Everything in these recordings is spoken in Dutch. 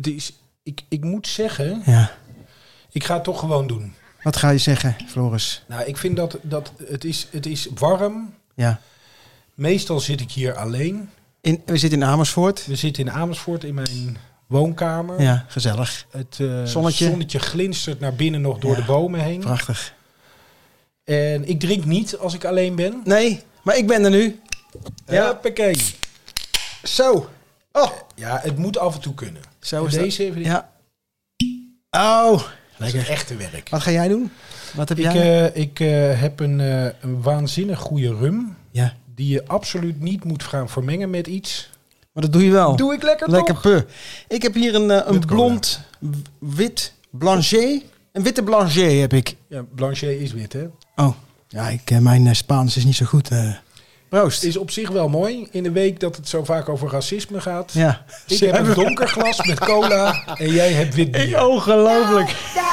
Ik moet zeggen, ik ga het toch gewoon doen. Wat ga je zeggen, Floris? Nou, ik vind dat het is warm. Ja. Meestal zit ik hier alleen. We zitten in Amersfoort. We zitten in Amersfoort in mijn woonkamer. Ja, gezellig. Het zonnetje glinstert naar binnen nog door de bomen heen. Prachtig. En ik drink niet als ik alleen ben. Nee, maar ik ben er nu. Ja. Hoppakee. Zo. Oh. Ja, het moet af en toe kunnen. Zo is deze dat. even. Ja. Oh, dat lekker. is echte werk. Wat ga jij doen? Wat heb jij? Ik heb een waanzinnig goede rum. Ja. Die je absoluut niet moet gaan vermengen met iets. Maar dat doe je wel. Doe ik lekker Lekker toch? pu. Ik heb hier een blond wit Blanchet. Een witte Blanchet heb ik. Ja, Blanchet is wit, hè? Oh, ja, mijn Spaans is niet zo goed. Proost. Is op zich wel mooi. In de week dat het zo vaak over racisme gaat. Ja. Ik heb een donker glas met cola en jij hebt wit bier. Ongelooflijk.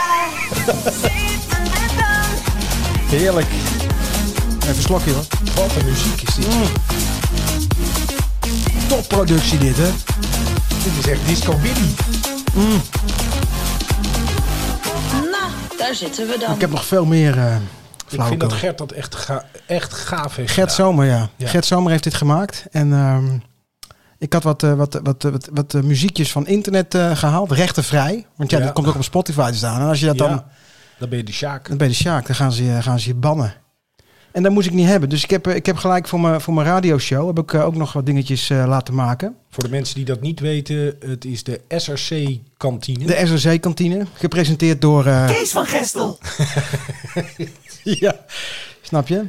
Heerlijk. Even een slokje hoor. Wat een muziek is dit. Topproductie dit, hè? Dit is echt disco Billy. Nou, daar zitten we dan. Ik heb nog veel meer ik vind dat Gert dat echt gaaf heeft Gert gedaan. Zomer, ja. Gert Zomer heeft dit gemaakt. En ik had wat muziekjes van internet gehaald. Rechtenvrij. Want dat komt ook op Spotify te staan. En als je dat dan ben je de Sjaak. Dan ben je de Sjaak. Dan gaan ze je bannen. En dat moest ik niet hebben. Dus ik heb gelijk voor mijn radioshow heb ik ook nog wat dingetjes laten maken. Voor de mensen die dat niet weten, het is de SRC-kantine. De SRC-kantine. Gepresenteerd door... Kees van Gestel. Ja, snap je?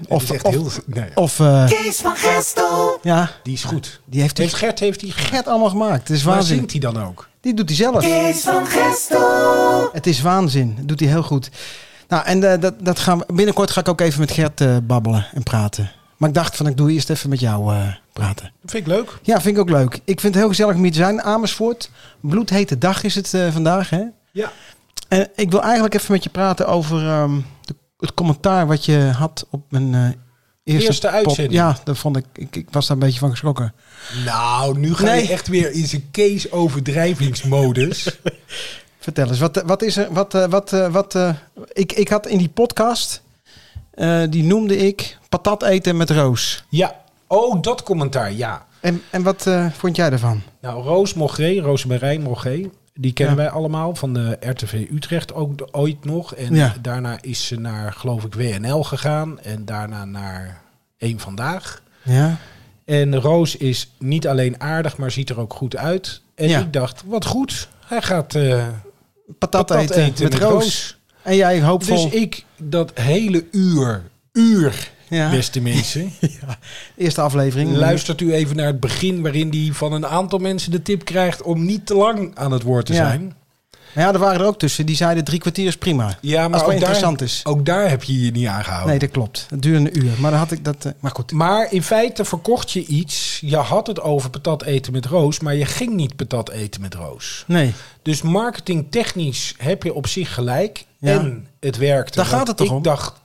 Kees van Gestel. Ja. Die is goed. Gert allemaal gemaakt. Het is Waar waanzin. zingt hij dan ook? Die doet hij zelf. Kees van Gestel. Het is waanzin. Dat doet hij heel goed. Nou, en binnenkort ga ik ook even met Gert babbelen en praten. Maar ik dacht ik doe eerst even met jou praten. Dat vind ik leuk. Ja, vind ik ook leuk. Ik vind het heel gezellig om hier te zijn. Amersfoort. Bloedhete dag is het vandaag, hè? Ja. En ik wil eigenlijk even met je praten over het commentaar wat je had op mijn eerste uitzending. Ja, dat vond ik was daar een beetje van geschrokken. Nou, nu ga je echt weer in zijn Kees overdrijvingsmodus. Vertel eens, wat is er? Ik had in die podcast, die noemde ik patat eten met Roos. Ja, dat commentaar, ja. En wat vond jij daarvan? Nou, Roosmarijn Morgé, die kennen wij allemaal van de RTV Utrecht ook ooit nog. En daarna is ze naar, geloof ik, WNL gegaan en daarna naar Eén Vandaag. Ja. En Roos is niet alleen aardig, maar ziet er ook goed uit. En ik dacht, wat goed, hij gaat patat eten met Roos. En jij hoopvol. Dus ik dat hele uur, beste mensen. Ja. Eerste aflevering. Luistert u even naar het begin waarin hij van een aantal mensen de tip krijgt om niet te lang aan het woord te zijn. Ja, er waren er ook tussen. Die zeiden 3 kwartier is prima. Ja, maar als het wel interessant is. Ook daar heb je je niet aangehouden. Nee, dat klopt. Het duurde een uur. Maar dan had ik dat. Maar goed. Maar in feite verkocht je iets. Je had het over patat eten met Roos, maar je ging niet patat eten met Roos. Nee. Dus marketingtechnisch heb je op zich gelijk. Ja. En het werkte. Daar gaat het toch om? Ik dacht,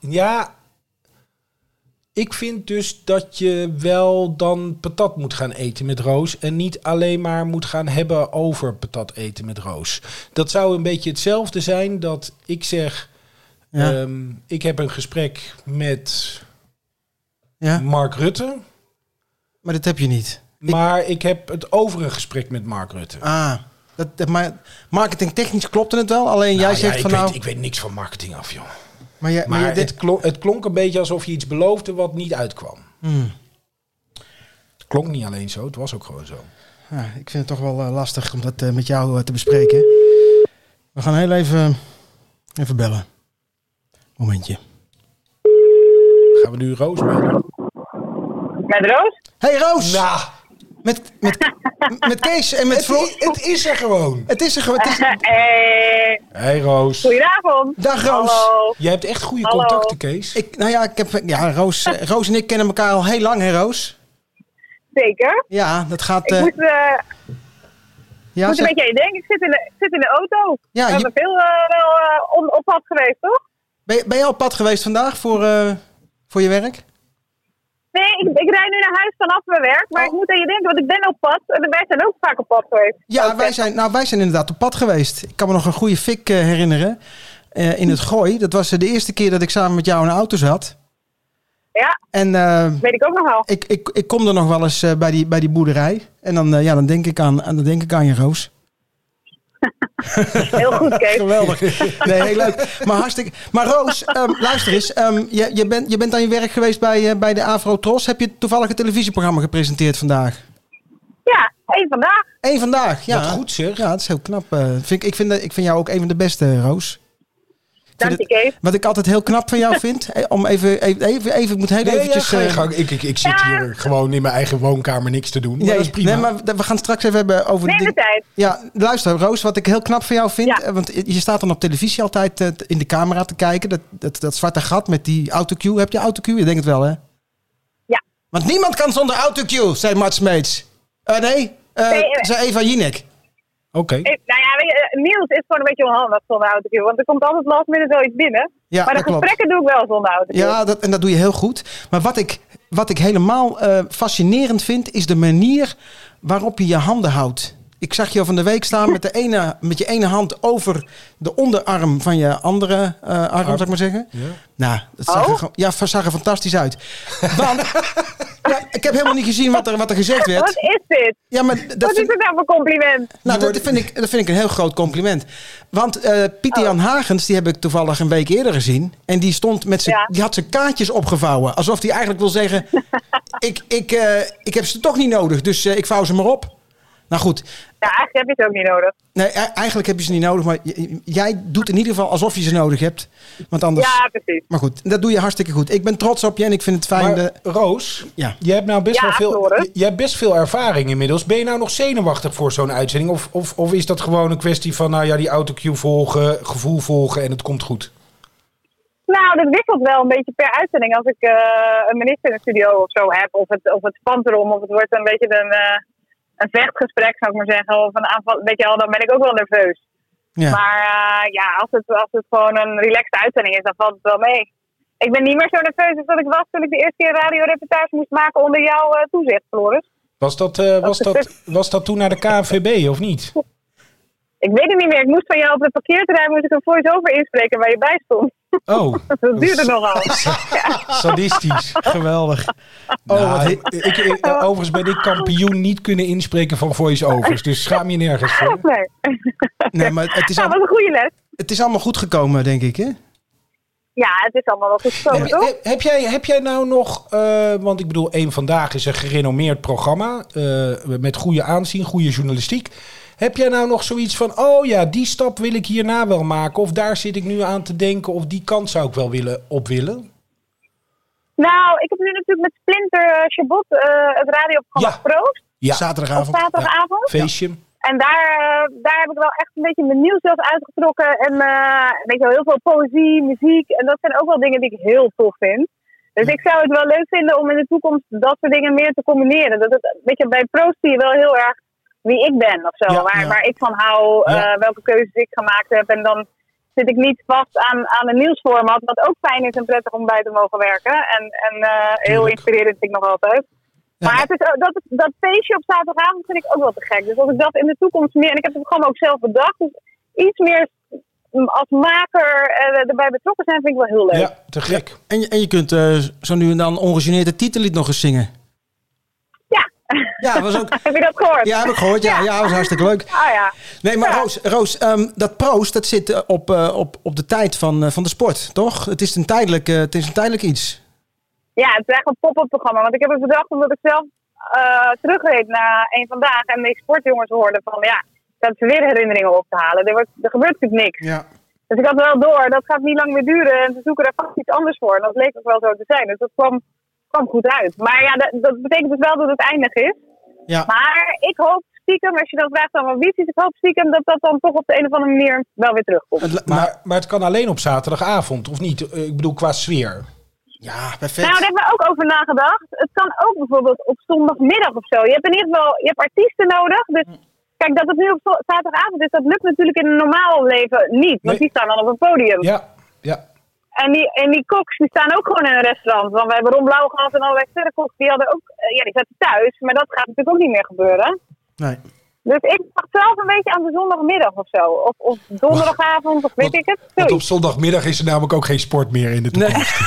ik vind dus dat je wel dan patat moet gaan eten met Roos en niet alleen maar moet gaan hebben over patat eten met Roos. Dat zou een beetje hetzelfde zijn dat ik zeg, ik heb een gesprek met Mark Rutte. Maar dat heb je niet. Maar ik heb het over een gesprek met Mark Rutte. Maar marketingtechnisch klopte het wel. Alleen jij zegt ik weet niks van marketing af, joh. Maar het klonk een beetje alsof je iets beloofde wat niet uitkwam. Het klonk niet alleen zo, het was ook gewoon zo. Ja, ik vind het toch wel lastig om dat met jou te bespreken. We gaan heel even bellen. Momentje. Gaan we nu Roos bellen? Met Roos? Hey Roos! Nou, met Kees en met Flo. Het is er gewoon. Het is er gewoon. Hey Roos. Goedenavond. Dag Roos. Hallo. Jij hebt echt goede contacten, Kees. Roos en ik kennen elkaar al heel lang, hè Roos? Zeker. Ja, dat gaat... Ik moet een beetje aan je denken. Ik zit in de auto. Ja, we hebben veel op pad geweest, toch? Ben je al op pad geweest vandaag voor je werk? Nee, ik rijd nu naar huis vanaf mijn werk. Maar ik moet aan je denken, want ik ben op pad. En wij zijn ook vaak op pad geweest. Ja, wij zijn inderdaad op pad geweest. Ik kan me nog een goede fik herinneren. In het Gooi. Dat was de eerste keer dat ik samen met jou in de auto zat. Ja, en, weet ik ook nog wel. Ik kom er nog wel eens bij die boerderij. En dan denk ik aan je, Roos. Heel goed, Kees. Geweldig. Nee, heel leuk. Maar hartstikke. Maar Roos, luister eens. Je bent aan je werk geweest bij de Afro-Tros. Heb je toevallig een televisieprogramma gepresenteerd vandaag? Ja, één vandaag. Eén vandaag, ja. Wat goed zeg. Ja, dat is heel knap. Ik vind jou ook een van de beste, Roos. Dank je, Kees. Wat ik altijd heel knap van jou vind, om even, ik moet heel eventjes... Ja, ga je gang. Ik zit hier gewoon in mijn eigen woonkamer niks te doen. Maar dat is prima. Nee, maar we gaan straks even hebben over... Neem de tijd. Ja, luister Roos, wat ik heel knap van jou vind, want je staat dan op televisie altijd in de camera te kijken, dat zwarte gat met die autocue. Heb je autocue? Ik denk het wel, hè? Ja. Want niemand kan zonder autocue, zei Mart Smeets. Zei Eva Jinek. Oké. Nou ja, Niels is gewoon een beetje onhandig zonder autocue. Want er komt altijd last minute wel iets binnen. Ja, maar de gesprekken doe ik wel zonder autocue. Ja, dat doe je heel goed. Maar wat ik helemaal fascinerend vind, is de manier waarop je je handen houdt. Ik zag je van de week staan met je ene hand over de onderarm van je andere arm, zou ik maar zeggen. Ja. Nou, dat zag er fantastisch uit. Want ik heb helemaal niet gezien wat er gezegd werd. Wat is dit? Ja, maar wat is het nou voor compliment? Nou, dat vind ik een heel groot compliment. Want Pieter Jan Hagens, die heb ik toevallig een week eerder gezien. En die stond die had zijn kaartjes opgevouwen. Alsof hij eigenlijk wil zeggen, ik heb ze toch niet nodig, dus ik vouw ze maar op. Nou goed. Ja, eigenlijk heb je ze ook niet nodig. Nee, eigenlijk heb je ze niet nodig. Maar jij doet in ieder geval alsof je ze nodig hebt. Want anders... Ja, precies. Maar goed, dat doe je hartstikke goed. Ik ben trots op je en ik vind het fijn... Maar Roos, je hebt nou best veel ervaring inmiddels. Ben je nou nog zenuwachtig voor zo'n uitzending? Of is dat gewoon een kwestie van die autocue volgen, gevoel volgen en het komt goed? Nou, dat wisselt wel een beetje per uitzending. Als ik een minister in de studio of zo heb, of het spant erom, of het wordt een beetje een vechtgesprek, zou ik maar zeggen, of een aanval, weet je wel, dan ben ik ook wel nerveus. Ja. Maar als het gewoon een relaxed uitzending is, dan valt het wel mee. Ik ben niet meer zo nerveus als dat ik was toen ik de eerste keer radioreportage moest maken onder jouw toezicht, Floris. Was dat toen naar de KNVB of niet? Ik weet het niet meer. Ik moest van jou op het parkeerterrein een voice-over inspreken waar je bij stond. Oh. Dat duurde nogal. Sadistisch. Geweldig. Overigens ben ik kampioen niet kunnen inspreken van voice-overs. Dus schaam je nergens voor. Nee, maar het is dat was een goede les. Het is allemaal goed gekomen, denk ik, hè? Ja, het is allemaal wel goed gekomen, toch? Heb jij nou nog... want ik bedoel, Eén Vandaag is een gerenommeerd programma. Met goede aanzien, goede journalistiek. Heb jij nou nog zoiets van... die stap wil ik hierna wel maken. Of daar zit ik nu aan te denken. Of die kant zou ik wel willen. Nou, ik heb nu natuurlijk met Splinter Chabot het radioprogramma Proost. Ja, zaterdagavond. Feestje. En daar heb ik wel echt een beetje mijn nieuws zelf uitgetrokken. En weet je wel, heel veel poëzie, muziek. En dat zijn ook wel dingen die ik heel tof vind. Dus ik zou het wel leuk vinden om in de toekomst dat soort dingen meer te combineren. Weet je, bij Proost zie je wel heel erg wie ik ben of zo. Waar ik van hou, welke keuzes ik gemaakt heb. En dan zit ik niet vast aan een nieuwsformat, wat ook fijn is en prettig om bij te mogen werken. En heel inspirerend vind ik nog altijd. Ja. Maar dat feestje op zaterdagavond vind ik ook wel te gek. Dus als ik dat in de toekomst meer... En ik heb het gewoon ook zelf bedacht. Dus iets meer als maker erbij betrokken zijn vind ik wel heel leuk. Ja, te gek. Ja. En je kunt zo nu en dan ongegeneerd het titellied nog eens zingen. Ja, was ook... Heb je dat gehoord? Ja, heb ik gehoord. Ja, dat was hartstikke leuk. Ja. Nee, maar Roos, dat Proost, dat zit op de tijd van de sport, toch? Het is een tijdelijk iets. Ja, het is echt een pop-up programma. Want ik heb het bedacht omdat ik zelf terugreed naar Eén Vandaag en die sportjongens hoorde van dat ze weer herinneringen op te halen. Er gebeurt natuurlijk niks. Ja. Dus ik had wel door, dat gaat niet lang meer duren en ze zoeken er vast iets anders voor. En dat leek ook wel zo te zijn. Dus dat kwam goed uit. Maar dat betekent dus wel dat het eindig is. Ja. Maar ik hoop stiekem, als je dan vraagt aan ambities, ik hoop stiekem dat dan toch op de een of andere manier wel weer terugkomt. Maar het kan alleen op zaterdagavond, of niet? Ik bedoel, qua sfeer. Ja, perfect. Nou, daar hebben we ook over nagedacht. Het kan ook bijvoorbeeld op zondagmiddag of zo. Je hebt in ieder geval artiesten nodig. Dus kijk, dat het nu op zaterdagavond is, dat lukt natuurlijk in een normaal leven niet. Want die staan dan op een podium. Ja. En die koks die staan ook gewoon in een restaurant. Want we hebben Ron Blauw gehad en allerlei sterrenkoks. Die hadden ook, die zaten thuis. Maar dat gaat natuurlijk ook niet meer gebeuren. Nee. Dus ik dacht zelf een beetje aan de zondagmiddag of zo. Of donderdagavond, of weet ik het. Want op zondagmiddag is er namelijk ook geen sport meer in de toekomst.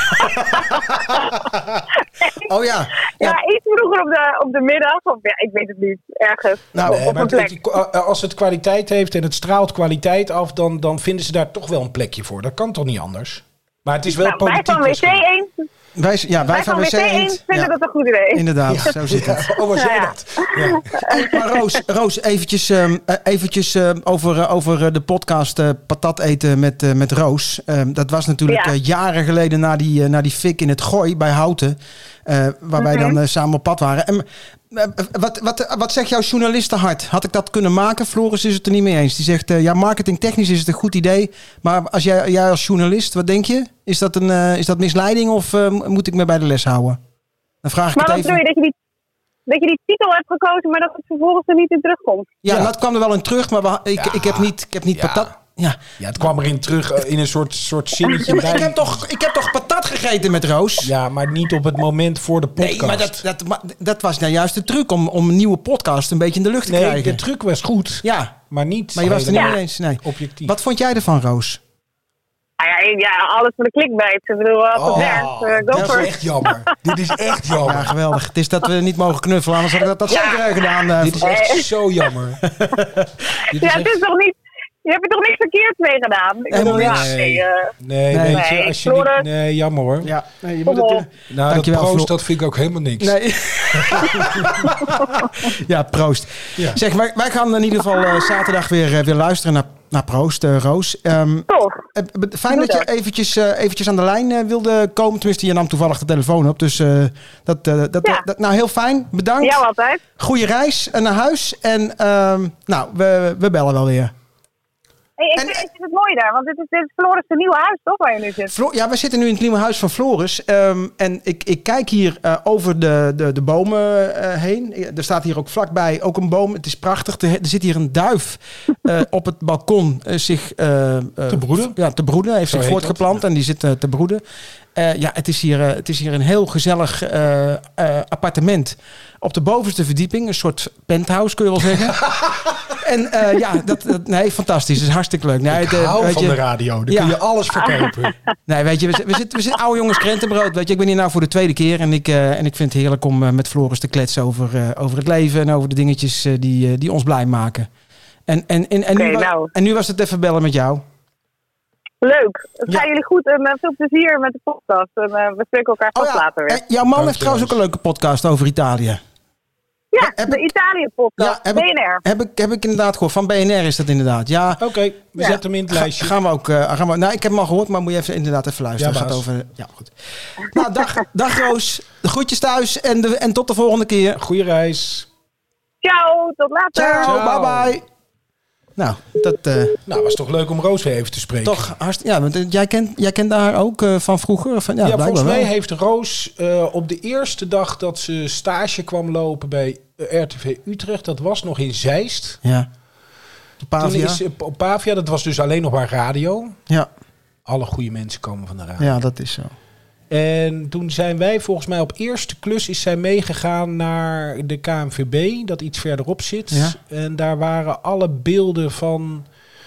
Oh ja. Ja, iets vroeger op de middag. Of ik weet het niet. Ergens. Nou, maar als het kwaliteit heeft en het straalt kwaliteit af, dan vinden ze daar toch wel een plekje voor. Dat kan toch niet anders? Maar het is wel politiek. Wij van WC 1. Wij van WC 1 vinden dat een goed idee. Inderdaad, zo zit het. Oh, was jij dat? Ja. Maar Roos, eventjes over de podcast Patat eten met Roos. Dat was natuurlijk jaren geleden na die fik in het Gooi bij Houten. Waar wij dan samen op pad waren. En wat zegt jouw journalistenhart? Had ik dat kunnen maken? Floris is het er niet mee eens. Die zegt, marketingtechnisch is het een goed idee. Maar als jij als journalist, wat denk je? Is dat misleiding of moet ik me bij de les houden? Dan vraag ik het even. Maar wat bedoel je, dat je die titel hebt gekozen, maar dat het vervolgens er niet in terugkomt? Ja, dat kwam er wel in terug, maar ik heb niet patat. Ja, het kwam erin terug in een soort zinnetje. Maar ik heb toch patat gegeten met Roos? Ja, maar niet op het moment voor de podcast. Nee, maar dat was nou juist de truc om een nieuwe podcast een beetje in de lucht te krijgen. Nee, de truc was goed. Ja. Maar niet. Maar je was er niet mee eens. Nee. Objectief. Wat vond jij ervan, Roos? Ja, alles voor de clickbait. Ik bedoel, als het werkt, go dat for is it. echt jammer. Dit is echt jammer. Ja, geweldig. Het is dat we niet mogen knuffelen, anders had ik dat zeker gedaan. Dit is echt zo jammer. Het is toch niet... Je hebt er toch niks verkeerd mee gedaan? Nee, jammer hoor. Ja, nee, je moet het, dankjewel, dat proost, dat vind ik ook helemaal niks. Nee. Ja, proost. Ja. Zeg, wij gaan in ieder geval zaterdag weer luisteren naar proost, Roos. Fijn dat je eventjes aan de lijn wilde komen. Tenminste, je nam toevallig de telefoon op. Dus nou, heel fijn. Bedankt. Ja, altijd. Goeie reis naar huis. En we bellen wel weer. Ik vind het mooi daar, want dit is Floris' nieuwe huis, toch, waar je nu zit? We zitten nu in het nieuwe huis van Floris. En ik kijk hier over de bomen heen. Er staat hier ook vlakbij ook een boom. Het is prachtig. Er zit hier een duif op het balkon zich te broeden. Ja, te broeden. Hij heeft zich voortgeplant en die zit te broeden. Het is hier een heel gezellig appartement. Op de bovenste verdieping. Een soort penthouse, kun je wel zeggen. En fantastisch. Dat is hartstikke leuk. Nee, ik hou van de radio. Dan kun je alles verkopen. Nee, weet je, we zitten oude jongens krentenbrood. Weet je, ik ben hier nou voor de tweede keer. En ik vind het heerlijk om met Floris te kletsen over het leven. En over de dingetjes die ons blij maken. En nu was het even bellen met jou. Leuk. Het gaan jullie goed en veel plezier met de podcast. En we spreken elkaar vast later weer. Jouw man heeft trouwens ook een leuke podcast over Italië. Ja, de Italië-podcast. BNR. Heb ik inderdaad gehoord. Van BNR is dat inderdaad. Ja. Oké, we zetten hem in het lijstje. Gaan we ook. Nou, ik heb hem al gehoord, maar moet je inderdaad even luisteren. Ja, gaat over. Ja, goed. Nou, dag Roos. De groetjes thuis en tot de volgende keer. Goeie reis. Ciao, tot later. Ciao, bye bye. Nou, was toch leuk om Roos weer even te spreken. Toch, want jij kent haar ook van vroeger? Volgens mij heeft Roos op de eerste dag dat ze stage kwam lopen bij RTV Utrecht, dat was nog in Zeist. Ja. Pavia. Op Pavia, dat was dus alleen nog maar radio. Ja. Alle goede mensen komen van de radio. Ja, dat is zo. En toen zijn wij volgens mij op eerste klus is zij meegegaan naar de KNVB, dat iets verderop zit. Ja. En daar waren alle beelden van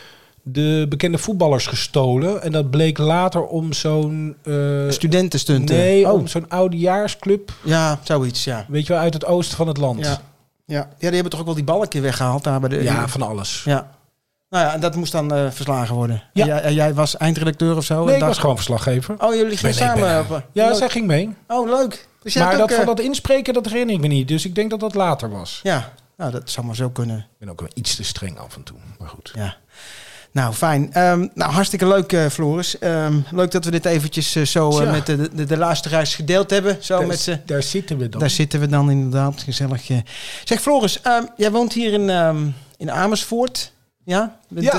de bekende voetballers gestolen. En dat bleek later om zo'n... studentenstunt. Nee, om zo'n oudejaarsclub. Ja, zoiets, ja. Weet je wel, uit het oosten van het land. Ja, die hebben toch ook wel die balken weggehaald daar bij de... Ja, van alles. Ja. Nou ja, en dat moest dan verslagen worden. Ja. En jij was eindredacteur of zo? Nee, ik was gewoon verslaggever. Oh, jullie gingen samen helpen? Ja, zij ging mee. Oh, leuk. Dus maar van dat inspreken, dat herinner ik me niet. Dus ik denk dat dat later was. Ja, nou, dat zou maar zo kunnen. Ik ben ook wel iets te streng af en toe, maar goed. Ja. Nou, fijn. Hartstikke leuk, Floris. Leuk dat we dit eventjes met de luisteraars gedeeld hebben. Daar zitten we dan. Daar zitten we dan inderdaad. Gezellig. Zeg, Floris, jij woont hier in Amersfoort. Ja?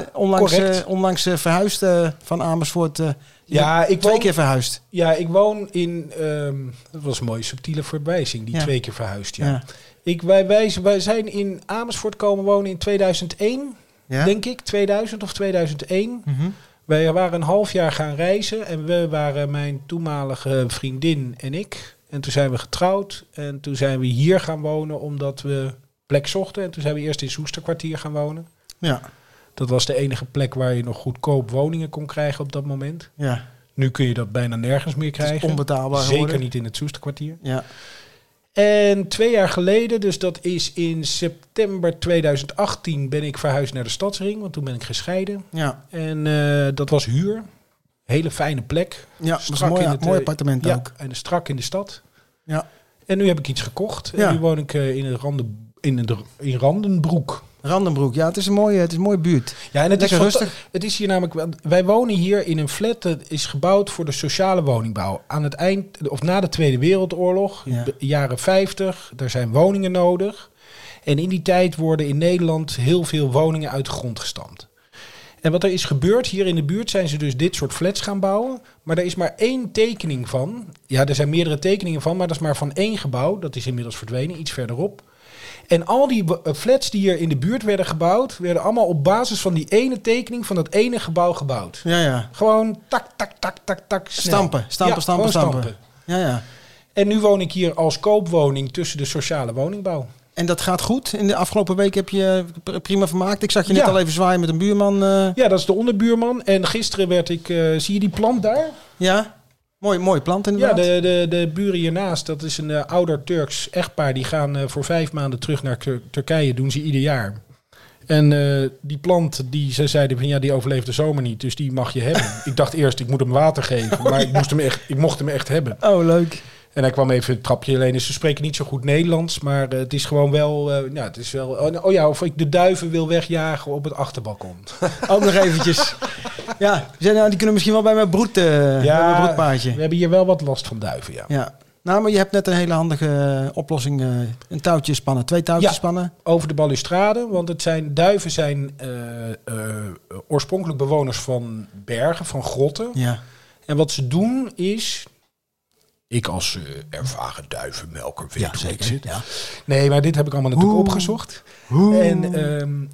Onlangs verhuisd van Amersfoort. Ik 2 keer verhuisd. Ja, ik woon in... dat was een mooie subtiele verwijzing, die 2 keer verhuisd. Ja. Wij zijn in Amersfoort komen wonen in 2001... Ja? Denk ik, 2000 of 2001. Mm-hmm. Wij waren een half jaar gaan reizen en we waren mijn toenmalige vriendin en ik. En toen zijn we getrouwd en toen zijn we hier gaan wonen omdat we plek zochten. En toen zijn we eerst in Soesterkwartier gaan wonen. Ja. Dat was de enige plek waar je nog goedkoop woningen kon krijgen op dat moment. Ja. Nu kun je dat bijna nergens meer krijgen. Het is onbetaalbaar Zeker geworden. niet in het Soesterkwartier. Ja. En 2 jaar geleden, dus dat is in september 2018, ben ik verhuisd naar de Stadsring. Want toen ben ik gescheiden. Ja. En dat was huur. Hele fijne plek. Ja, dat was Strak een in mooi, het, mooi appartement ja, ook. en strak in de stad. Ja. En nu heb ik iets gekocht. Ja. En nu woon ik in Randenbroek. Randenbroek, ja, het is een mooie buurt. Ja, en het Lekker is rustig. Het is hier namelijk. Wij wonen hier in een flat dat is gebouwd voor de sociale woningbouw. Aan het eind of na de Tweede Wereldoorlog, Ja. de jaren 50, er zijn woningen nodig. En in die tijd worden in Nederland heel veel woningen uit de grond gestampt. En wat er is gebeurd hier in de buurt zijn ze dus dit soort flats gaan bouwen. Maar er is maar 1 tekening van. Ja, er zijn meerdere tekeningen van, maar dat is maar van 1 gebouw. Dat is inmiddels verdwenen, iets verderop. En al die flats die hier in de buurt werden gebouwd, werden allemaal op basis van die ene tekening van dat ene gebouw gebouwd. Ja, ja. Gewoon tak, tak, tak, tak, tak. Snel. Stampen. Ja, ja. En nu woon ik hier als koopwoning tussen de sociale woningbouw. En dat gaat goed? In de afgelopen week heb je prima vermaakt. Ik zag je net Ja. al even zwaaien met een buurman. Ja, dat is de onderbuurman. En gisteren werd ik... zie je die plant daar? Ja, mooi plant Ja, inderdaad. de buren hiernaast. Dat is een ouder Turks echtpaar. Die gaan voor 5 maanden terug naar Turkije. Doen ze ieder jaar. En die plant, ze zeiden van ja, die overleeft de zomer niet. Dus die mag je hebben. Ik dacht eerst, ik moet hem water geven. Maar ik mocht hem echt hebben. Oh, leuk. En hij kwam even het trapje alleen. Dus ze spreken niet zo goed Nederlands. Maar het is gewoon wel... het is wel... Oh ja, of ik de duiven wil wegjagen op het achterbalkon. Ook nog eventjes. Ja, die kunnen misschien wel bij mijn mijn broedpaardje. We hebben hier wel wat last van duiven, ja. Ja. Nou, maar je hebt net een hele handige oplossing. Een touwtje spannen, 2 touwtjes Ja. spannen. Over de balustrade, want duiven zijn oorspronkelijk bewoners van bergen, van grotten. Ja. En wat ze doen is... Ik als ervaren duivenmelker weet hoe ik zit. Ja. Nee, maar dit heb ik allemaal natuurlijk opgezocht. En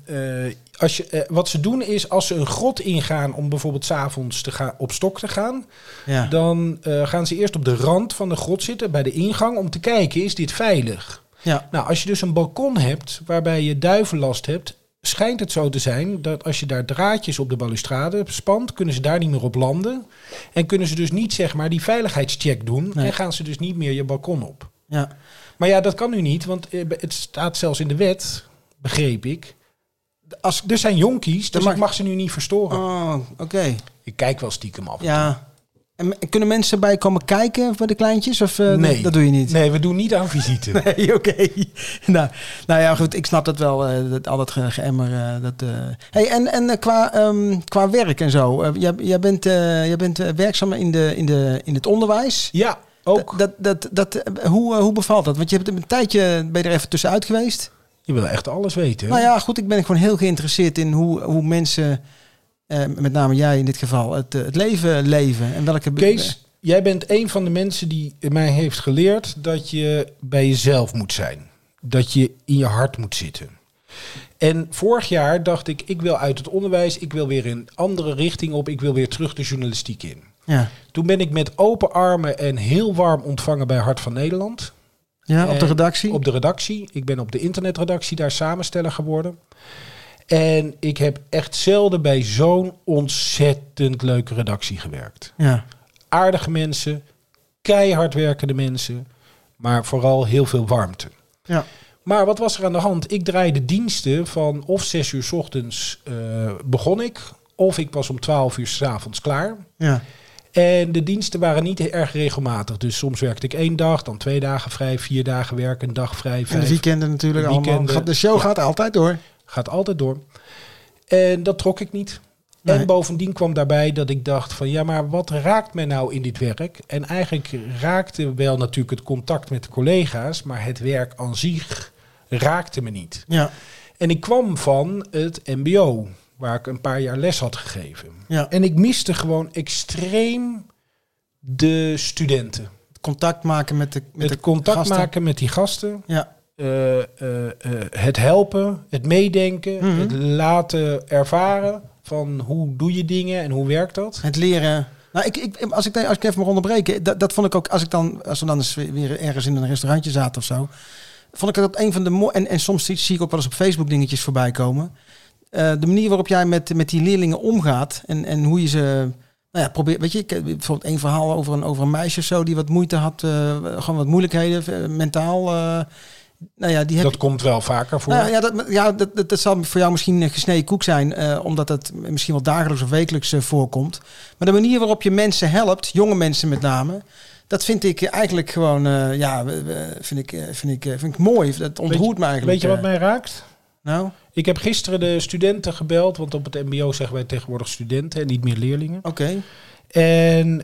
wat ze doen is, als ze een grot ingaan om bijvoorbeeld 's avonds op stok te gaan, Ja. dan gaan ze eerst op de rand van de grot zitten, bij de ingang, om te kijken, is dit veilig? Ja. Nou, als je dus een balkon hebt waarbij je duivenlast hebt, schijnt het zo te zijn dat als je daar draadjes op de balustrade spant, kunnen ze daar niet meer op landen. En kunnen ze dus niet, zeg maar, die veiligheidscheck doen. Nee. En gaan ze dus niet meer je balkon op. Ja. Maar ja, dat kan nu niet, want het staat zelfs in de wet, begreep ik. Er zijn jonkies, dus ik mag ze nu niet verstoren. Oh, oké. Ik kijk wel stiekem af. Ja. En kunnen mensen bij komen kijken voor de kleintjes? Of Nee. dat doe je niet? Nee, we doen niet aan visite. Nee, oké. Nou ja, goed. Ik snap dat wel. Al dat geëmmer. Hey, en qua werk en zo. Jij bent werkzaam in het onderwijs. Ja, ook. Hoe bevalt dat? Want je hebt een tijdje ben je er even tussenuit geweest. Je wil echt alles weten. Nou ja, goed. Ik ben gewoon heel geïnteresseerd in hoe mensen, met name jij in dit geval, het leven. En welke... Kees, jij bent een van de mensen die mij heeft geleerd dat je bij jezelf moet zijn. Dat je in je hart moet zitten. En vorig jaar dacht ik wil uit het onderwijs, ik wil weer een andere richting op, ik wil weer terug de journalistiek in. Ja. Toen ben ik met open armen en heel warm ontvangen bij Hart van Nederland. Ja, op de redactie? Op de redactie. Ik ben op de internetredactie daar samensteller geworden. En ik heb echt zelden bij zo'n ontzettend leuke redactie gewerkt. Ja. Aardige mensen, keihard werkende mensen, maar vooral heel veel warmte. Ja. Maar wat was er aan de hand? Ik draaide diensten van of 6 uur 's ochtends begon ik, of ik was om 12 uur 's avonds klaar. Ja. En de diensten waren niet erg regelmatig. Dus soms werkte ik 1 dag, dan 2 dagen vrij, 4 dagen werken, een dag vrij. 5. En de weekenden natuurlijk allemaal. De show gaat altijd door. Gaat altijd door. En dat trok ik niet. Nee. En bovendien kwam daarbij dat ik dacht van ja, maar wat raakt mij nou in dit werk? En eigenlijk raakte wel natuurlijk het contact met de collega's, maar het werk aan zich raakte me niet. Ja. En ik kwam van het mbo, waar ik een paar jaar les had gegeven. Ja. En ik miste gewoon extreem de studenten. Contact maken met de contact gasten. maken met die gasten. Ja. Het helpen, het meedenken, het laten ervaren Van hoe doe je dingen en hoe werkt dat? Het leren. Nou, als ik even mag onderbreken, dat vond ik ook als we dan eens weer ergens in een restaurantje zaten of zo, vond ik dat een van de en soms zie ik ook wel eens op Facebook dingetjes voorbij komen. De manier waarop jij met die leerlingen omgaat en hoe je ze probeert. Weet je, ik heb bijvoorbeeld één verhaal over een meisje of zo die wat moeite had, gewoon wat moeilijkheden mentaal. Dat komt wel vaker voor. Dat zal voor jou misschien gesneden koek zijn, omdat het misschien wel dagelijks of wekelijks voorkomt. Maar de manier waarop je mensen helpt, jonge mensen met name, dat vind ik eigenlijk gewoon, vind ik mooi. Dat ontroert me eigenlijk. Weet je wat mij raakt? Nou? Ik heb gisteren de studenten gebeld, want op het mbo zeggen wij tegenwoordig studenten en niet meer leerlingen. Oké. En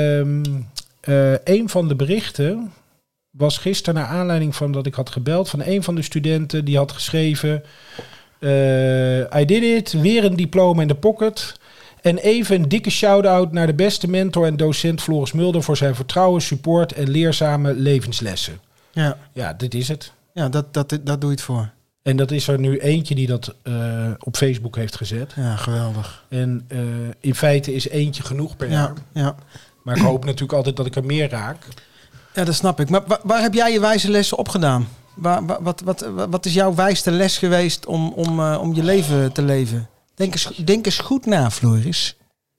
een van de berichten was gisteren naar aanleiding van dat ik had gebeld van een van de studenten die had geschreven: I did it, weer een diploma in de pocket. En even een dikke shout-out naar de beste mentor en docent Floris Mulder voor zijn vertrouwen, support en leerzame levenslessen. Ja, dit is het. Ja, dat doe je het voor. En dat is er nu eentje die dat op Facebook heeft gezet. Ja, geweldig. En in feite is eentje genoeg per jaar. Ja. Maar ik hoop natuurlijk altijd dat ik er meer raak. Ja, dat snap ik. Maar waar heb jij je wijze lessen opgedaan? Wat is jouw wijste les geweest om je leven te leven? Denk eens goed na, Floris.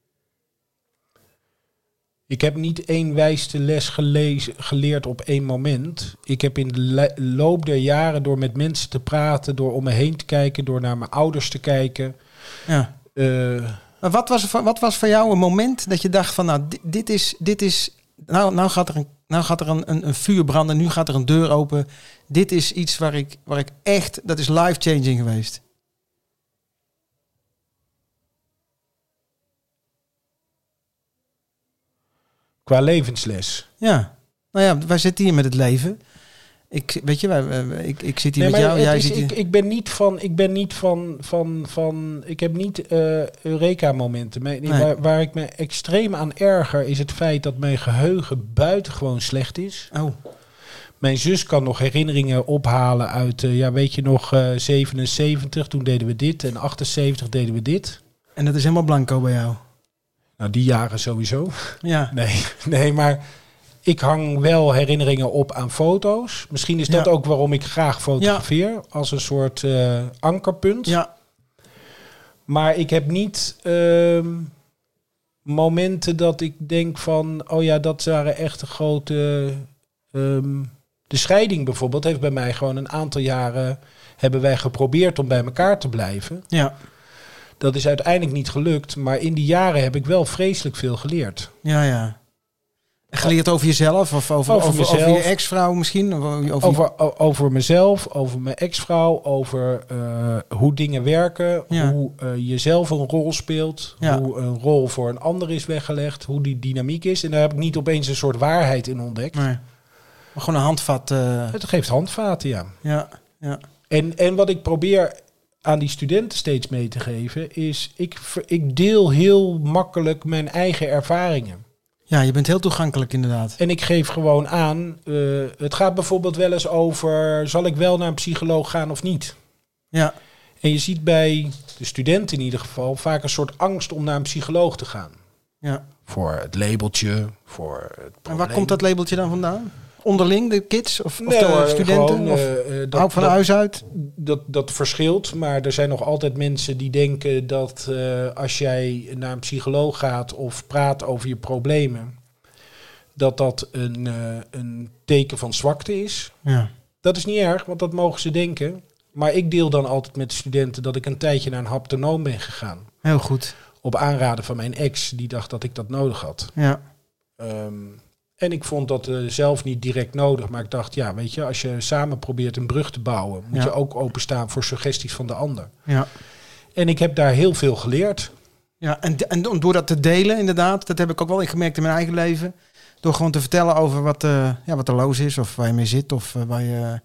Ik heb niet één wijste les geleerd op één moment. Ik heb in de loop der jaren door met mensen te praten, door om me heen te kijken, door naar mijn ouders te kijken. Ja. Maar wat was voor jou een moment dat je dacht van, nou, dit is nou gaat er een vuur branden, nu gaat er een deur open. Dit is iets waar ik echt, dat is life-changing geweest. Qua levensles. Ja. Nou ja, wij zitten hier met het leven. Ik zit hier met jou. Jij zit hier. Ik heb niet Eureka-momenten. Nee. Waar ik me extreem aan erger is het feit dat mijn geheugen buitengewoon slecht is. Oh. Mijn zus kan nog herinneringen ophalen uit, weet je nog, 77, toen deden we dit. En 78 deden we dit. En dat is helemaal blanco bij jou? Nou, die jaren sowieso. Ja. Nee, maar ik hang wel herinneringen op aan foto's. Misschien is dat ook waarom ik graag fotografeer. Ja. Als een soort ankerpunt. Ja. Maar ik heb niet momenten dat ik denk van, dat waren echt een grote. De scheiding bijvoorbeeld heeft bij mij gewoon een aantal jaren, hebben wij geprobeerd om bij elkaar te blijven. Ja. Dat is uiteindelijk niet gelukt, maar in die jaren heb ik wel vreselijk veel geleerd. Ja. Geleerd over jezelf of over je ex-vrouw misschien? Over mezelf, over mijn ex-vrouw, over hoe dingen werken, hoe je zelf een rol speelt, hoe een rol voor een ander is weggelegd, hoe die dynamiek is. En daar heb ik niet opeens een soort waarheid in ontdekt. Nee. Maar gewoon een handvat. Het geeft handvaten, ja. Ja. En wat ik probeer aan die studenten steeds mee te geven is, ik deel heel makkelijk mijn eigen ervaringen. Ja, je bent heel toegankelijk inderdaad. En ik geef gewoon aan, het gaat bijvoorbeeld wel eens over, zal ik wel naar een psycholoog gaan of niet? Ja. En je ziet bij de studenten in ieder geval vaak een soort angst om naar een psycholoog te gaan. Ja. Voor het labeltje, voor het probleem. En waar komt dat labeltje dan vandaan? Onderling, de kids of de studenten? Gewoon, of van huis uit? Dat verschilt, maar er zijn nog altijd mensen die denken dat als jij naar een psycholoog gaat of praat over je problemen, dat een teken van zwakte is. Ja. Dat is niet erg, want dat mogen ze denken. Maar ik deel dan altijd met de studenten dat ik een tijdje naar een haptonoom ben gegaan. Heel goed. Op aanraden van mijn ex, die dacht dat ik dat nodig had. Ja. En ik vond dat zelf niet direct nodig. Maar ik dacht, weet je, als je samen probeert een brug te bouwen, moet je ook openstaan voor suggesties van de ander. Ja. En ik heb daar heel veel geleerd. Ja, en door dat te delen, inderdaad, dat heb ik ook wel gemerkt in mijn eigen leven. Door gewoon te vertellen over wat er los is, of waar je mee zit, of waar je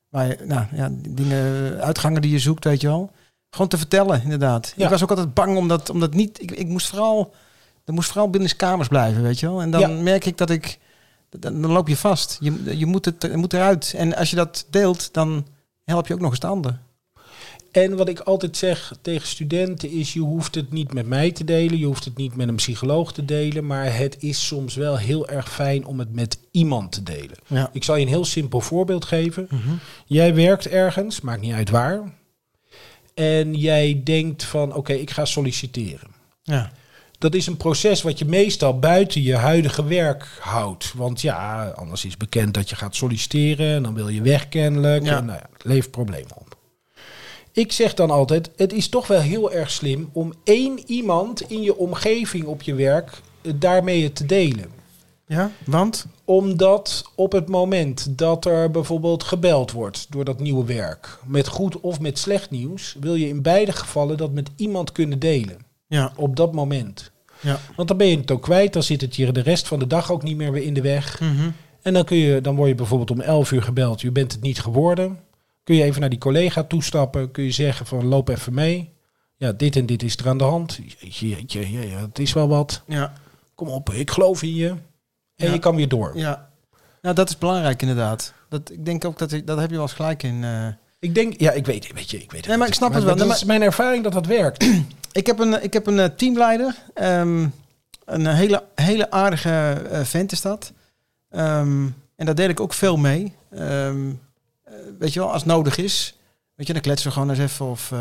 dingen, uitgangen die je zoekt, weet je wel. Gewoon te vertellen, inderdaad. Ja. Ik was ook altijd bang omdat niet. Ik moest vooral binnen kamers blijven, weet je wel. En dan merk ik dat dan loop je vast. Je moet eruit. En als je dat deelt, dan help je ook nog eens de ander. En wat ik altijd zeg tegen studenten is, je hoeft het niet met mij te delen, je hoeft het niet met een psycholoog te delen, maar het is soms wel heel erg fijn om het met iemand te delen. Ja. Ik zal je een heel simpel voorbeeld geven. Mhm. Jij werkt ergens, maakt niet uit waar, en jij denkt van oké, ik ga solliciteren. Ja. Dat is een proces wat je meestal buiten je huidige werk houdt. Want ja, anders is bekend dat je gaat solliciteren en dan wil je weg kennelijk. Ja. En nou ja, het levert problemen op. Ik zeg dan altijd, het is toch wel heel erg slim om 1 iemand in je omgeving op je werk daarmee te delen. Ja, want? Omdat op het moment dat er bijvoorbeeld gebeld wordt door dat nieuwe werk, met goed of met slecht nieuws, wil je in beide gevallen dat met iemand kunnen delen. Ja. Op dat moment. Ja. Want dan ben je het ook kwijt, dan zit het je de rest van de dag ook niet meer weer in de weg. Mhm. En dan word je bijvoorbeeld om 11 uur gebeld, je bent het niet geworden. Kun je even naar die collega toestappen, kun je zeggen van loop even mee. Ja, dit en dit is er aan de hand. Jeetje, het is wel wat. Ja. Kom op, ik geloof in je. En Ja. je kan weer door. Ja. Nou, dat is belangrijk inderdaad. Ik denk ook dat heb je wel eens gelijk in. Ik denk, ja, ik weet het. Nee, maar ik snap het wel. Dat Nee, is mijn ervaring dat werkt. Ik heb een teamleider. Een hele aardige vent is dat. En daar deel ik ook veel mee. Weet je wel, als het nodig is. Weet je, dan kletsen we gewoon eens even. Of,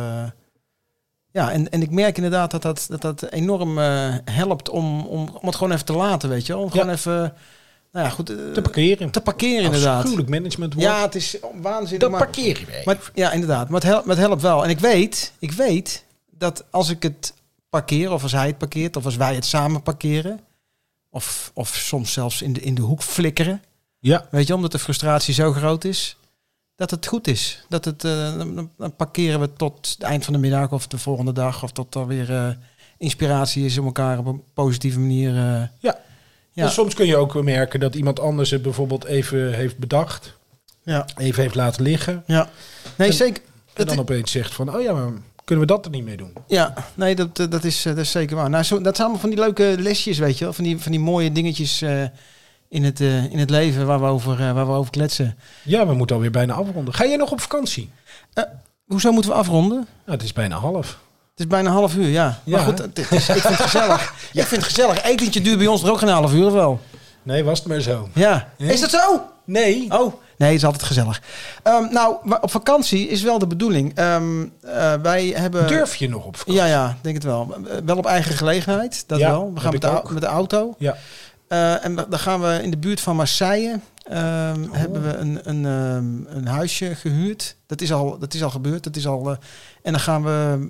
ja, en ik merk inderdaad dat enorm helpt om het gewoon even te laten, weet je wel. Om gewoon even... Nou ja, goed, Te parkeren. inderdaad. Afschuwelijk management wordt. Ja, het is waanzinnig. dat maar- parkeer je mee. Maar, ja, inderdaad. Maar het helpt wel. En ik weet dat als ik het parkeer, of als hij het parkeert, of als wij het samen parkeren, of soms zelfs in de hoek flikkeren, Ja. weet je, omdat de frustratie zo groot is, dat het goed is. Dat het, dan parkeren we tot het eind van de middag of de volgende dag, of tot er weer inspiratie is om elkaar op een positieve manier... Ja. Ja. En soms kun je ook merken dat iemand anders het bijvoorbeeld even heeft bedacht. Ja. Even heeft laten liggen. Ja. Nee, En- zeker. En dan opeens zegt van, oh ja, maar kunnen we dat er niet mee doen? Ja, nee, dat is zeker waar. Nou, dat zijn allemaal van die leuke lesjes, weet je wel. Van die mooie dingetjes in het leven waar we over kletsen. Ja, we moeten alweer bijna afronden. Ga jij nog op vakantie? Hoezo moeten we afronden? Nou, het is bijna half. Het is bijna 1/2 uur, ja. Maar Ja, goed, hè? ik vind het gezellig. Ik vind het gezellig. Etentje duurt bij ons er ook geen 1/2 uur, of wel? Nee, was het maar zo. Ja. Nee. Is dat zo? Nee. Oh, nee, het is altijd gezellig. Nou, op vakantie is wel de bedoeling. Wij hebben... Durf je nog op vakantie? Ja, denk het wel. Wel op eigen gelegenheid, dat Ja, wel. We gaan heb met ik ook. met de auto. Ja. En dan gaan we in de buurt van Marseille. Hebben we een huisje gehuurd. Dat is al gebeurd. En dan gaan we...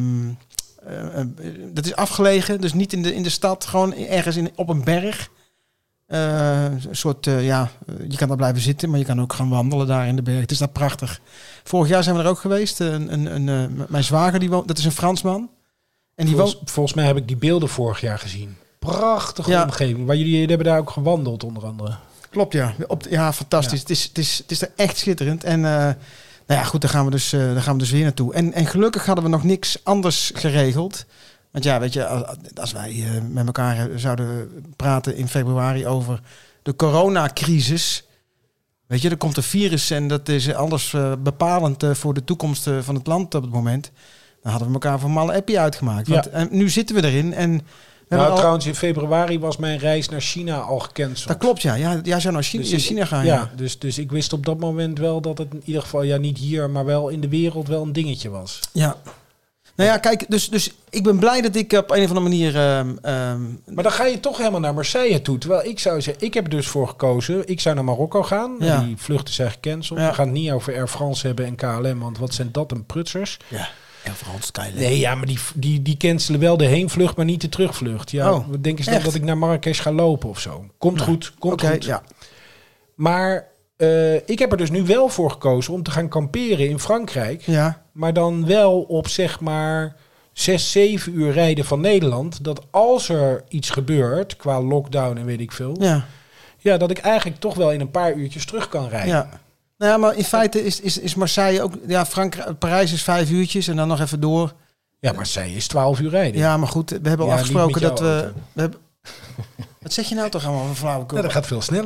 dat is afgelegen, dus niet in de stad. Gewoon ergens op een berg. Een soort, je kan daar blijven zitten, maar je kan ook gaan wandelen daar in de berg. Het is daar prachtig. Vorig jaar zijn we er ook geweest. Mijn zwager, die woont, dat is een Fransman. En die woont... Volgens mij heb ik die beelden vorig jaar gezien. Prachtige Ja. omgeving. Maar jullie hebben daar ook gewandeld, onder andere. Klopt, ja. Ja, fantastisch. Ja. Het is er echt schitterend. En nou ja, goed, daar gaan we dus weer naartoe. En gelukkig hadden we nog niks anders geregeld. Want ja, weet je, als wij met elkaar zouden praten in februari over de coronacrisis. Weet je, er komt een virus en dat is alles bepalend voor de toekomst van het land op het moment. Dan hadden we elkaar voor malle appie uitgemaakt. Want, en nu zitten we erin en... Trouwens, in februari was mijn reis naar China al gecanceld. Dat klopt, ja. Jij zou naar China gaan. Ja, dus ik wist op dat moment wel dat het in ieder geval, ja, niet hier, maar wel in de wereld wel een dingetje was. Ja. Nou ja, kijk, dus ik ben blij dat ik op een of andere manier... Maar dan ga je toch helemaal naar Marseille toe. Terwijl ik zou zeggen, ik heb er dus voor gekozen. Ik zou naar Marokko gaan. Ja. Die vluchten zijn gecanceld. Ja. We gaan het niet over Air France hebben en KLM, want wat zijn dat een prutsers. Ja, Air France, KLM. Nee, ja, maar die cancelen wel de heenvlucht, maar niet de terugvlucht. Ja, Oh, denken ze echt? dan dat ik naar Marrakesh ga lopen of zo? Komt goed, komt Oké, goed. ja. Maar ik heb er dus nu wel voor gekozen om te gaan kamperen in Frankrijk. Ja. Maar dan wel op zeg maar 6-7 uur rijden van Nederland. Dat als er iets gebeurt qua lockdown en weet ik veel. Ja. Ja, dat ik eigenlijk toch wel in een paar uurtjes terug kan rijden. Ja. Nou ja, maar in feite is Marseille ook... Ja, Parijs is 5 uurtjes en dan nog even door. Ja, Marseille is 12 uur rijden. Ja, maar goed, we hebben al Ja, afgesproken niet met dat jouw we... auto. Wat zeg je nou toch allemaal van flauwekul? Ja, dat gaat veel sneller.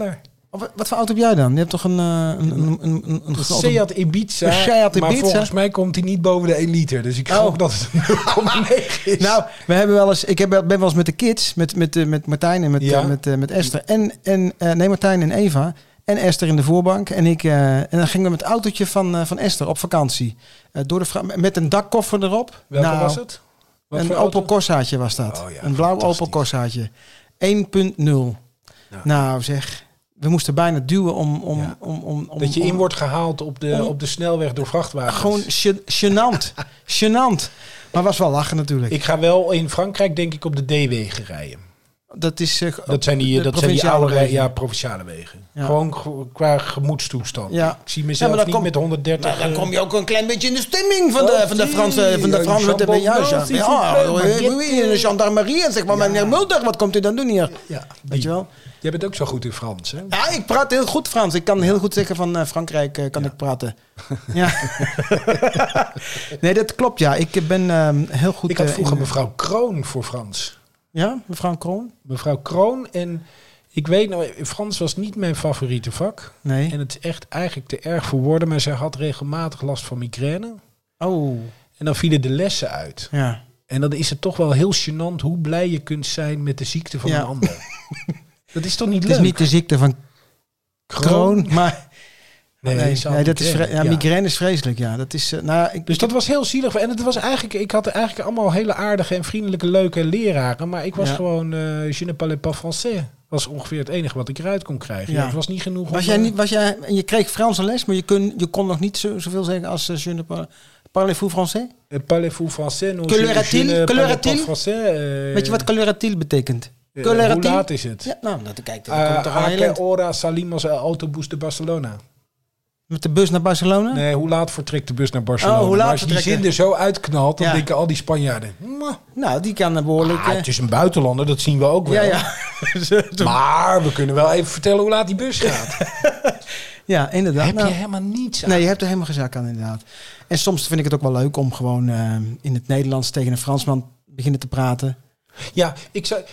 Wat voor auto heb jij dan? Je hebt toch een grote... Seat Ibiza. Een Seat Maar Ibiza? volgens mij komt hij niet boven de 1 liter. Dus ik geloof dat het 0,9 is. Nou, we hebben wel eens... ben wel eens met de kids, met Martijn en met Esther. Nee, Martijn en Eva. En Esther in de voorbank. En dan gingen we met het autootje van Esther op vakantie. Met een dakkoffer erop. Welke was het? Een Opel Corsaatje was dat. Oh ja, een blauw Opel Corsaatje. 1.0. Nou zeg, we moesten bijna duwen om dat je in wordt gehaald op de snelweg door vrachtwagens. Gewoon gênant. Gênant. Maar was wel lachen natuurlijk. Ik ga wel in Frankrijk denk ik op de D-wegen rijden. Dat zijn die oude provinciale wegen. Ja. Gewoon qua gemoedstoestand. Ja. Ik zie mezelf niet met 130. Maar dan kom je ook een klein beetje in de stemming van de Fransen. Ja, de gendarmerie. En zeg maar, meneer Mulder, wat komt u dan doen hier? Ja, weet je wel? Jij bent ook zo goed in Frans, hè? Ja, ik praat heel goed Frans. Ik kan heel goed zeggen van Frankrijk kan ik praten. Ja. Nee, dat klopt, ja. Ik ben heel goed... Ik had vroeger mevrouw Kroon voor Frans. Ja, mevrouw Kroon? Mevrouw Kroon. En ik weet nou, Frans was niet mijn favoriete vak. Nee. En het is echt eigenlijk te erg voor woorden. Maar zij had regelmatig last van migraine. Oh. En dan vielen de lessen uit. Ja. En dan is het toch wel heel gênant hoe blij je kunt zijn met de ziekte van een ander. Dat is toch niet leuk? Het is niet de ziekte van Kroon, maar... Nee, dat is migraine is vreselijk, ja. Dat is, dus dat was heel zielig. En het was eigenlijk, ik had eigenlijk allemaal hele aardige en vriendelijke, leuke leraren. Maar ik was gewoon, je ne parle pas français. Dat was ongeveer het enige wat ik eruit kon krijgen. Ja. Het was niet genoeg. En je kreeg Franse les, maar je kon nog niet zoveel zeggen als je ne parlez-vous français? Parlez-vous français? Kleur-a-t-il? Weet je wat kleur-a-t-il betekent? Hoe laat is het? Ja, nou, dat komt toch al heel hora salimos autobus de Barcelona. Met de bus naar Barcelona? Nee, hoe laat vertrekt de bus naar Barcelona? Maar als je die zin er zo uitknalt, dan denken al die Spanjaarden... Nou, die kan behoorlijk... het is een buitenlander, dat zien we ook wel. Ja. Maar we kunnen wel even vertellen hoe laat die bus gaat. Ja, inderdaad. Heb je helemaal niets aan? Nee, je hebt er helemaal geen zak aan, inderdaad. En soms vind ik het ook wel leuk om gewoon in het Nederlands tegen een Fransman beginnen te praten. Ja, ik zou...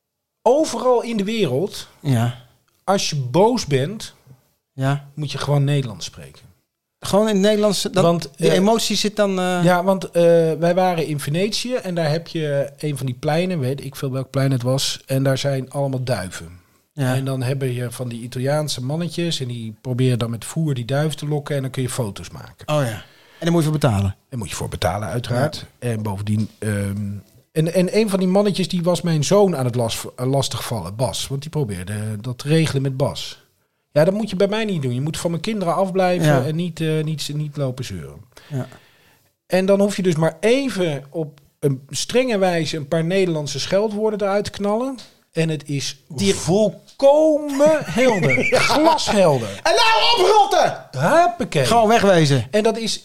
Overal in de wereld, als je boos bent... Ja. Moet je gewoon Nederlands spreken. Gewoon in het Nederlands? Want die emotie zit dan... Ja, want wij waren in Venetië en daar heb je een van die pleinen, weet ik veel welk plein het was, en daar zijn allemaal duiven. Ja. En dan hebben je van die Italiaanse mannetjes en die proberen dan met voer die duif te lokken en dan kun je foto's maken. Oh ja. En daar moet je voor betalen? Daar moet je voor betalen, uiteraard. Ja. En bovendien... En een van die mannetjes die was mijn zoon aan het lastigvallen, Bas. Want die probeerde dat te regelen met Bas. Ja, dat moet je bij mij niet doen. Je moet van mijn kinderen afblijven en niet lopen zeuren. Ja. En dan hoef je dus maar even op een strenge wijze een paar Nederlandse scheldwoorden eruit te knallen. En het is volkomen helder. Glashelder. En nou oprotten! Huppakee. Gewoon wegwezen. En dat is...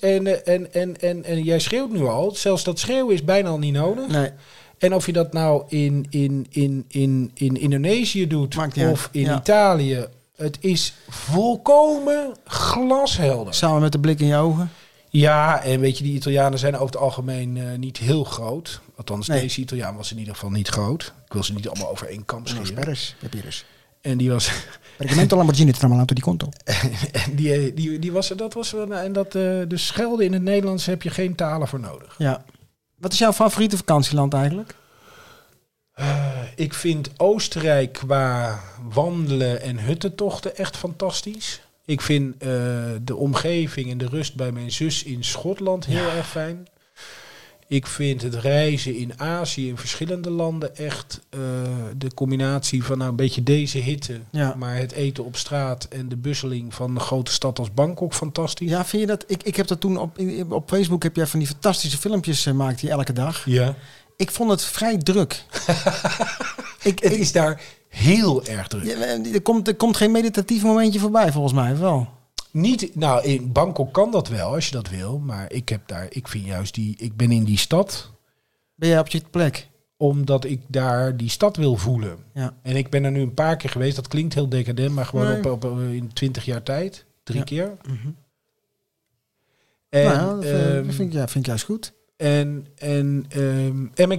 En jij schreeuwt nu al. Zelfs dat schreeuwen is bijna al niet nodig. Nee. En of je dat nou in Indonesië doet of in Italië... Het is volkomen glashelder. Samen met de blik in je ogen? Ja, en weet je, die Italianen zijn over het algemeen niet heel groot. Althans, deze Italiaan was in ieder geval niet groot. Ik wil ze niet allemaal over één kam scheren. Peres. En die was... Pergamento Lamborghini Tramalato di Conto. En die was... Dat was en dat de schelden in het Nederlands heb je geen talen voor nodig. Ja. Wat is jouw favoriete vakantieland eigenlijk? Ik vind Oostenrijk qua wandelen en huttentochten echt fantastisch. Ik vind de omgeving en de rust bij mijn zus in Schotland heel erg fijn. Ik vind het reizen in Azië in verschillende landen echt de combinatie van een beetje deze hitte, maar het eten op straat en de busseling van een grote stad als Bangkok fantastisch. Ja, vind je dat? Ik heb dat toen op Facebook heb jij van die fantastische filmpjes maakt die elke dag. Ja. Ik vond het vrij druk. Het is daar heel erg druk. Ja, er komt geen meditatief momentje voorbij, volgens mij wel. Niet, nou, in Bangkok kan dat wel, als je dat wil. Maar ik vind juist ik ben in die stad. Ben jij op je plek? Omdat ik daar die stad wil voelen. Ja. En ik ben er nu een paar keer geweest. Dat klinkt heel decadent, maar gewoon in 20 jaar tijd. 3 keer. Mm-hmm. En, dat vind ik juist goed. En mijn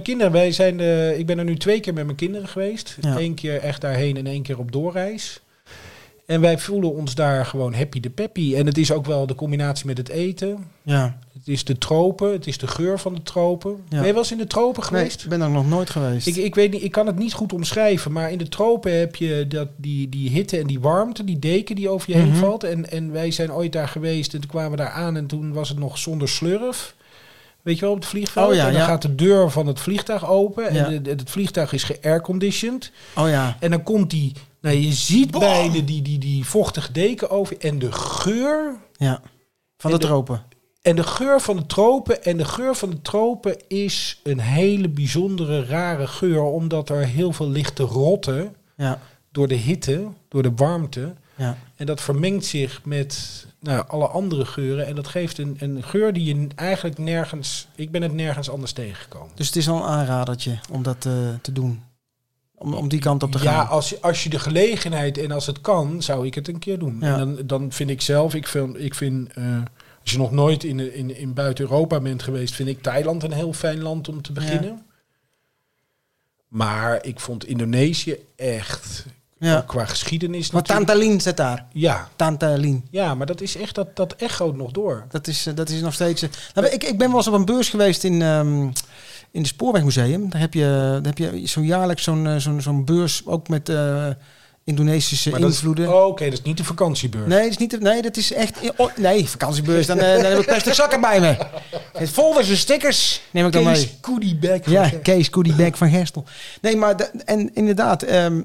kinderen, ik ben er nu 2 keer met mijn kinderen geweest. Ja. 1 keer echt daarheen en 1 keer op doorreis. En wij voelen ons daar gewoon happy de peppy. En het is ook wel de combinatie met het eten. Ja. Het is de tropen, het is de geur van de tropen. Ja. Ben je wel eens in de tropen geweest? Nee, ik ben er nog nooit geweest. Ik weet niet, ik kan het niet goed omschrijven, maar in de tropen heb je die hitte en die warmte, die deken die over je heen valt. En wij zijn ooit daar geweest en toen kwamen we daar aan en toen was het nog zonder slurf. Weet je wel, op het vliegveld. Oh ja, en dan gaat de deur van het vliegtuig open en het vliegtuig is ge-airconditioned. Oh ja. En dan komt je ziet bijna die vochtige deken over en de geur. Ja, van de tropen. En de geur van de tropen. En de geur van de tropen is een hele bijzondere, rare geur. Omdat er heel veel ligt te rotten. Ja. Door de hitte, door de warmte. Ja. En dat vermengt zich met alle andere geuren. En dat geeft een geur die je eigenlijk nergens... Ik ben het nergens anders tegengekomen. Dus het is al een aanradertje om dat te doen. Om die kant op te gaan. Ja, als je de gelegenheid en als het kan, zou ik het een keer doen. Ja. En dan vind ik zelf... Ik vind als je nog nooit in buiten Europa bent geweest, vind ik Thailand een heel fijn land om te beginnen. Ja. Maar ik vond Indonesië echt qua geschiedenis. Maar Tantalin zit daar. Ja. Tantalin. Ja, maar dat is echt dat echoot nog door. Dat is nog steeds. Ik ben wel eens op een beurs geweest in het Spoorwegmuseum. Daar heb je zo jaarlijks zo'n beurs ook met Indonesische invloeden. Oké, dat is niet de vakantiebeurs. Nee, dat is echt... vakantiebeurs, dan heb ik plastic zakken bij me. Het folders en stickers neem ik dan mee. Kees Koediebek van Gestel. Kees Koediebek van Gestel. Nee, maar en inderdaad,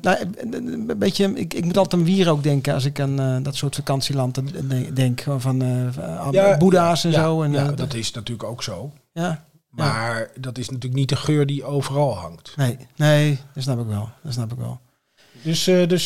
een beetje, ik moet altijd aan wierook denken als ik aan dat soort vakantieland denk. Van boeddha's en zo. En, dat is natuurlijk ook zo. Ja. Maar dat is natuurlijk niet de geur die overal hangt. Nee, dat snap ik wel. Dus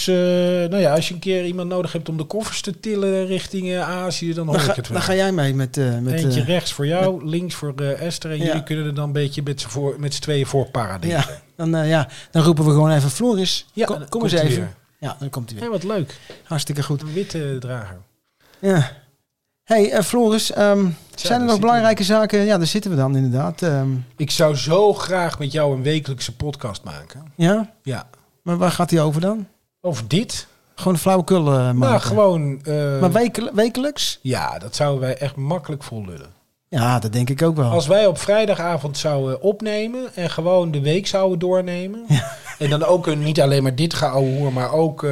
als je een keer iemand nodig hebt om de koffers te tillen richting Azië, dan hoor ik het wel. Dan ga jij mee met eentje rechts voor jou, links voor Esther. En jullie kunnen er dan een beetje met z'n tweeën voor paraderen. Ja, dan roepen we gewoon even Floris. Ja, kom eens even. Weer. Ja, dan komt hij weer. Wat leuk. Hartstikke goed. Een witte drager. Ja. Hey, Floris, zijn er nog belangrijke zaken? Ja, daar zitten we dan inderdaad. Ik zou zo graag met jou een wekelijkse podcast maken. Ja? Ja. Maar waar gaat die over dan? Over dit. Gewoon een flauwekul maken? Nou, gewoon... maar wekelijks? Ja, dat zouden wij echt makkelijk vollullen. Ja, dat denk ik ook wel. Als wij op vrijdagavond zouden opnemen en gewoon de week zouden doornemen. Ja. En dan ook niet alleen maar dit gaan ouwehoeren, maar ook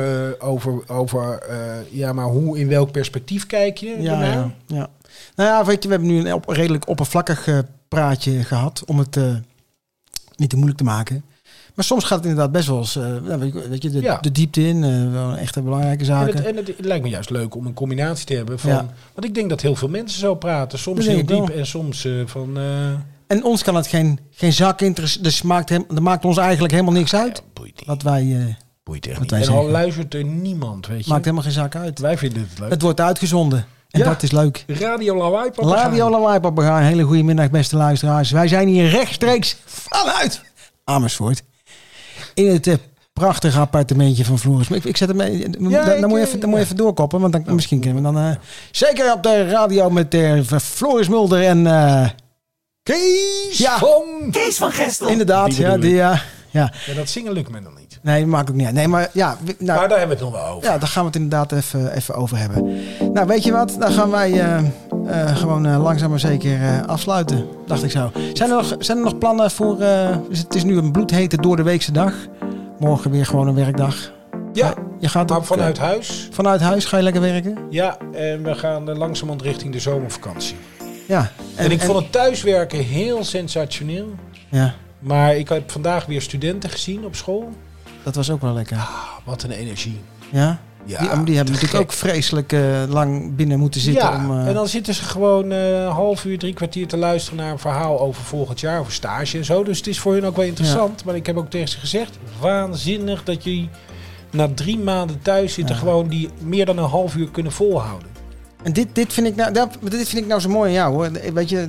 over maar hoe, in welk perspectief kijk je ernaar? Ja. Nou ja, weet je, we hebben nu een redelijk oppervlakkig praatje gehad om het niet te moeilijk te maken. Maar soms gaat het inderdaad best wel eens, de diepte in, wel echte belangrijke zaken. En het lijkt me juist leuk om een combinatie te hebben van... Ja. Want ik denk dat heel veel mensen zo praten. Soms heel diep en soms van... En ons kan het geen zak interesseren. Dus dat maakt ons eigenlijk helemaal niks uit. Wat wij... boeit echt niet. En al luistert er niemand, weet je. Maakt helemaal geen zak uit. Wij vinden het leuk. Het wordt uitgezonden. En dat is leuk. Radio Lawaai Papegaai. Radio Lawaai Papegaai. Hele goede middag, beste luisteraars. Wij zijn hier rechtstreeks vanuit Amersfoort. In het prachtige appartementje van Floris. Ik zet hem mee. Dan moet je even doorkoppen. Want dan, misschien kunnen we dan... zeker op de radio met Floris Mulder en... Kees van Gestel. Inderdaad. Ja, dat zingen lukt me nog niet. Nee, dat maakt ook niet uit. Nee, maar ja... maar daar hebben we het nog wel over. Ja, daar gaan we het inderdaad even over hebben. Nou, weet je wat? Dan gaan wij gewoon langzaam maar zeker afsluiten. Dacht ik zo. Zijn er nog plannen voor... het is nu een bloedhete doordeweekse dag. Morgen weer gewoon een werkdag. Ja, je gaat maar vanuit huis. Vanuit huis ga je lekker werken? Ja, en we gaan langzamerhand richting de zomervakantie. Ja. En ik vond het thuiswerken heel sensationeel. Ja. Maar ik heb vandaag weer studenten gezien op school. Dat was ook wel lekker. Wat een energie. Ja? Ja, die hebben natuurlijk ook vreselijk lang binnen moeten zitten. Ja, en dan zitten ze gewoon een half uur, 3 kwartier te luisteren naar een verhaal over volgend jaar, over stage en zo. Dus het is voor hun ook wel interessant. Ja. Maar ik heb ook tegen ze gezegd, waanzinnig dat jullie na 3 maanden thuis zitten gewoon die meer dan een half uur kunnen volhouden. En dit vind ik nou zo mooi aan jou, hoor. Weet je,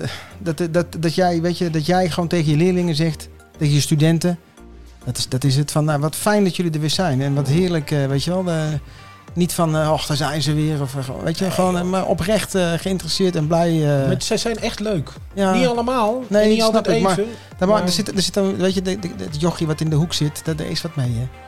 dat jij gewoon tegen je leerlingen zegt, tegen je studenten, dat is het van, nou, wat fijn dat jullie er weer zijn. En wat heerlijk, weet je wel. Niet van, daar zijn ze weer. Of, weet je, gewoon maar oprecht geïnteresseerd en blij. Maar zij zijn echt leuk. Ja. Niet allemaal. Nee, niet altijd even. Maar er zit dan, weet je, het jochie wat in de hoek zit, daar is wat mee, hè.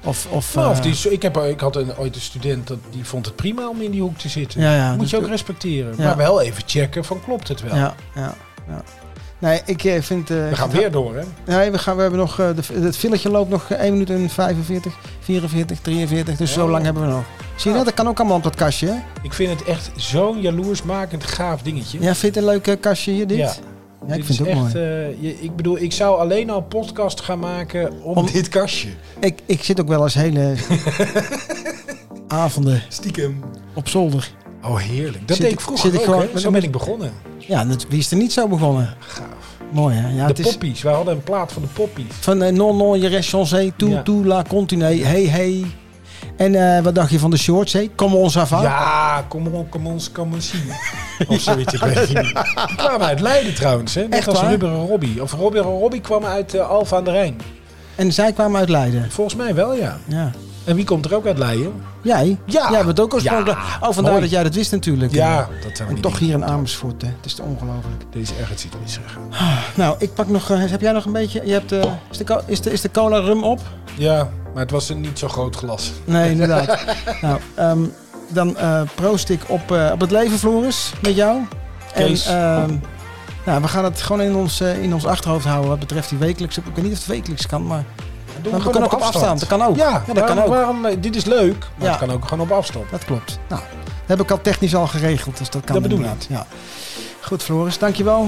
Ik had ooit een student die vond het prima om in die hoek te zitten. Ja, moet je ook respecteren. Ja. Maar wel even checken van klopt het wel. Ja. Nee, ik vind... We gaan weer door, hè? Nee, we hebben nog... het filletje loopt nog 1 minuut en 45, 44, 43. Dus zo lang hebben we nog. Zie je dat kan ook allemaal op dat kastje, hè? Ik vind het echt zo'n jaloersmakend gaaf dingetje. Ja, vind je het een leuk kastje hier, dit? Ja, ik vind het ook mooi. Ik bedoel, ik zou alleen al podcast gaan maken om dit kastje. Ik zit ook wel eens hele avonden stiekem op zolder. Oh, heerlijk. Dat deed ik vroeger ook, Zo ben ik begonnen. Ja, wie is er niet zo begonnen? Gaaf. Mooi, hè? Ja, de poppies. We hadden een plaat van de poppies. Van non, je rest chancé, tout, la continue, hey. En wat dacht je van de shorts, hé? Kom ons af aan. Ja, kom ons zien. Of zoiets, ik weet het niet. Die kwamen uit Leiden trouwens, hè? Net echt als waar? Rubberen Robbie. Of Rubberen Robbie kwam uit Alphen aan de Rijn. En zij kwamen uit Leiden? Volgens mij wel, ja. En wie komt er ook uit Leiden? Jij? Ja. Jij bent ook oorspronkelijk. Vandaar mooi. dat jij dat wist natuurlijk. Ja, dat zijn we en toch hier in Amersfoort, hè. Het is ongelooflijk. Deze ergens iets misgegaan. Nou, ik pak nog... heb jij nog een beetje... Je hebt, is de cola rum op? Ja, maar het was een niet zo groot glas. Nee, inderdaad. Nou, dan proost ik op het leven, Floris, met jou. Kees. En we gaan het gewoon in ons achterhoofd houden wat betreft die wekelijks. Ik weet niet of het wekelijks kan, maar... we kunnen ook op afstand. Dat kan ook. Ja, dat kan ook. Dit is leuk, maar het kan ook gewoon op afstand. Dat klopt. Nou, dat heb ik al technisch al geregeld, dus dat kan. Dat bedoel ik. Ja. Goed, Floris, dankjewel.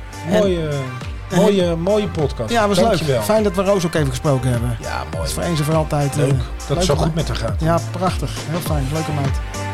Mooie podcast. Ja, was dankjewel. Leuk. Fijn dat we Roos ook even gesproken hebben. Ja, mooi. Dat is voor eens en voor altijd. Leuk dat het zo goed met haar gaat. Ja, prachtig. Heel fijn. Leuke meid.